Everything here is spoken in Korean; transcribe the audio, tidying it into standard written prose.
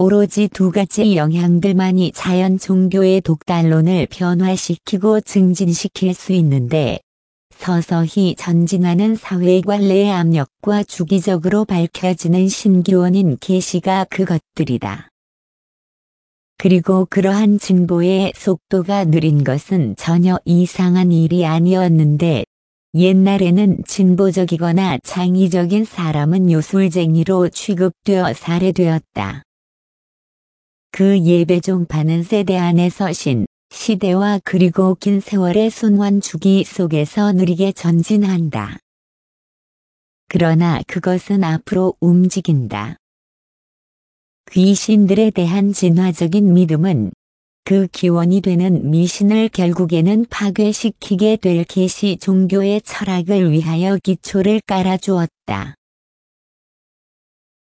오로지 두 가지 영향들만이 자연 종교의 독달론을 변화시키고 증진시킬 수 있는데, 서서히 전진하는 사회관례의 압력과 주기적으로 밝혀지는 신기원인 계시가 그것들이다. 그리고 그러한 진보의 속도가 느린 것은 전혀 이상한 일이 아니었는데, 옛날에는 진보적이거나 창의적인 사람은 요술쟁이로 취급되어 살해되었다. 그 예배종파는 세대 안에서 시대와 그리고 긴 세월의 순환 주기 속에서 느리게 전진한다. 그러나 그것은 앞으로 움직인다. 귀신들에 대한 진화적인 믿음은 그 기원이 되는 미신을 결국에는 파괴시키게 될 계시 종교의 철학을 위하여 기초를 깔아주었다.